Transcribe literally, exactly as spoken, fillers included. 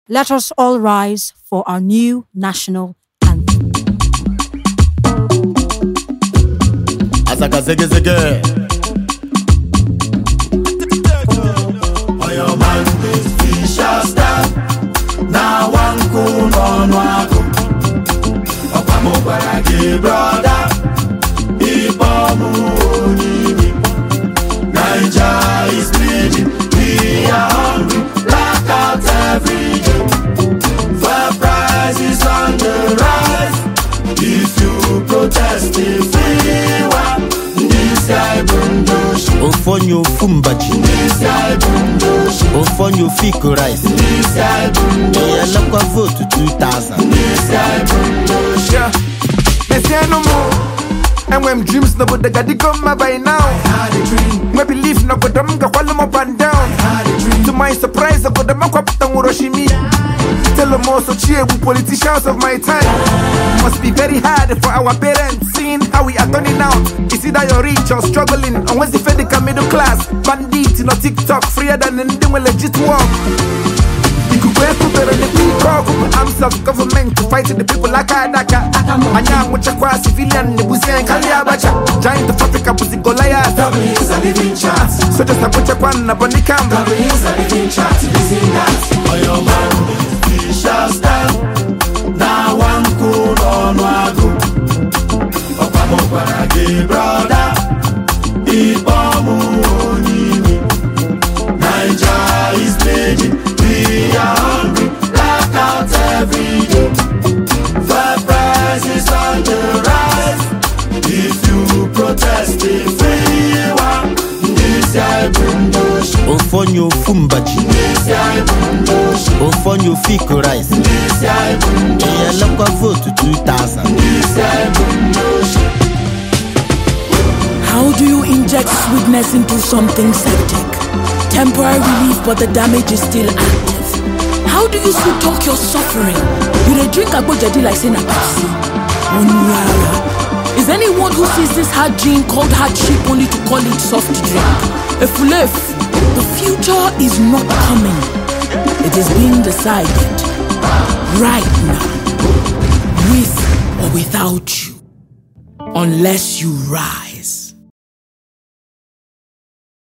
Let us all rise for our new national anthem. Azaga zege zege. Oyo man we shall stand. Na wanku no nwako. Opa mo barage brother. Ibomu onimi. Nigeria is bleeding. We are hungry. Blackout every day. Fair price is on the rise. If you protest, if we want this guy bundoshi. Ofonyo fumbaji. This guy bundoshi. Ofonyo fiko rice. This guy bundoshi. Yeah, look what vote to two thousand. This guy bundoshi. Yeah, they say no more. And when dreams no but they got to come by now. I had a dream. My belief no but them go call them up and down. I had a dream. To my surprise, I got them up and Uroshimi. Tell them also cheer with politicians of my time. Must be very hard for our parents, seeing how we are turning out. Is it that you're rich or struggling? And what's the fedical middle class? Bandit, you know, TikTok, freer than anything with legit work. You could wear to better than the talk. I'm self-government to fight the people like Adaka. And I'm with a civilian, the Buzian Kaliabacha. Giant of Africa, Pussy Goliath. W is a living chart. So just a butcher one, a bunny camp. W is a living chart. This is that. Oyo man we shall stand. Na wanku no nwako. Opa mo barage brother. Ibomu onimi. Nigeria is bleeding. We are hungry. Blackout every day. Fair price is on the rise. If you protest, if we want this guy bundoshi. Ofonyo fumbaji. This guy bundoshi. Ofonyo fiko rice. This guy bundoshi. Yeah, look what vote to two thousand. This guy bundoshi. How do you inject sweetness into something septic? Temporary relief, but the damage is still active. How do you sweet talk your suffering? You dey drink agbojedi like saying a Pepsi. Onyara. Is anyone who sees this hard gene called hardship only to call it soft drink? A fulef. The future is not coming. It is being decided right now, with or without you, unless you rise.